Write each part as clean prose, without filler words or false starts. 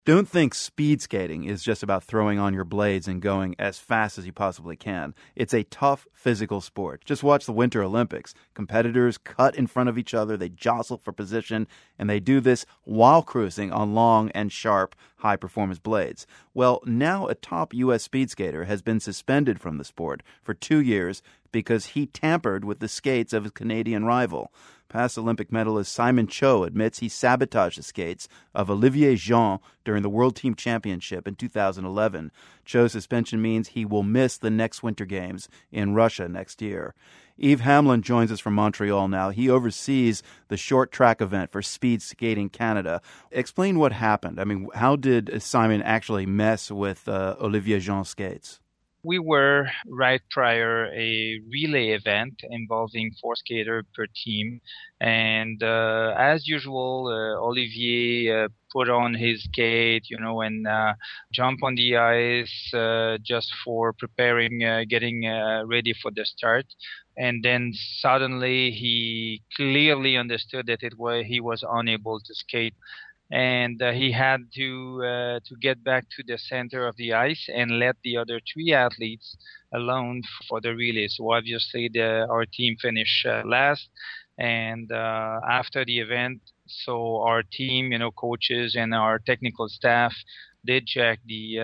Don't think speed skating is just about throwing on your blades and going as fast as you possibly can. It's a tough physical sport. Just watch the Winter Olympics. Competitors cut in front of each other, they jostle for position, and they do this while cruising on long and sharp high-performance blades. Well, now a top U.S. speed skater has been suspended from the sport for 2 years because he tampered with the skates of his Canadian rival. Past Olympic medalist Simon Cho admits he sabotaged the skates of Olivier Jean during the World Team Championship in 2011. Cho's suspension means he will miss the next Winter Games in Russia next year. Yves Hamlin joins us from Montreal now. He oversees the short track event for Speed Skating Canada. Explain what happened. I mean, how did Simon actually mess with Olivier Jean's skates? We were right prior a relay event involving 4 skaters per team. And as usual, Olivier put on his skate, and jump on the ice just for preparing, getting ready for the start. And then suddenly he clearly understood that he was unable to skate. And he had to get back to the center of the ice and let the other 3 athletes alone for the relay. So obviously our team finished last. And after the event, so our team, coaches and our technical staff did check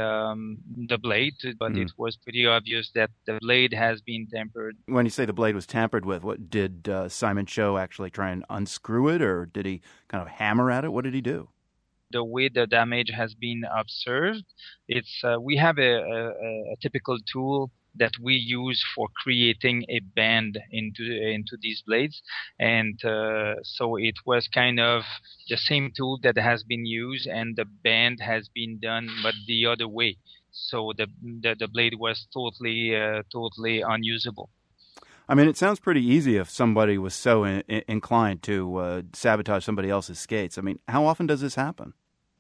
the blade, but it was pretty obvious that the blade has been tampered. When you say the blade was tampered with, what did Simon Cho actually try and unscrew it, or did he kind of hammer at it? What did he do? The way the damage has been observed, it's we have a typical tool that we use for creating a bend into these blades, and so it was kind of the same tool that has been used, and the bend has been done, but the other way. So the blade was totally unusable. I mean, it sounds pretty easy if somebody was so inclined to sabotage somebody else's skates. I mean, how often does this happen?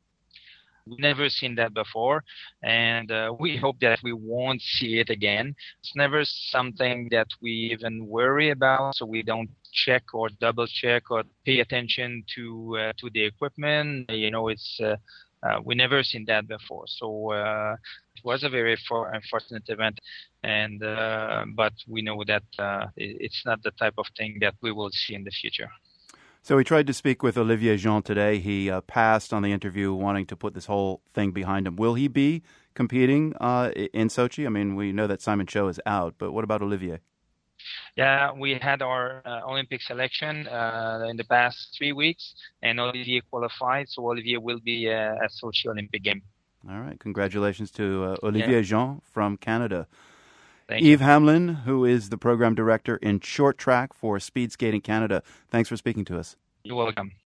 We've never seen that before, and we hope that we won't see it again. It's never something that we even worry about, so we don't check or double check or pay attention to the equipment. It's we never seen that before. So it was a very unfortunate event, and but we know that it's not the type of thing that we will see in the future. So we tried to speak with Olivier Jean today. He passed on the interview, wanting to put this whole thing behind him. Will he be competing in Sochi? I mean, we know that Simon Cho is out, but what about Olivier? Yeah, we had our Olympic selection in the past 3 weeks, and Olivier qualified, so Olivier will be at Sochi Olympic Game. All right. Congratulations to Olivier Jean from Canada. Yves Hamlin, who is the program director in short track for Speed Skating Canada. Thanks for speaking to us. You're welcome.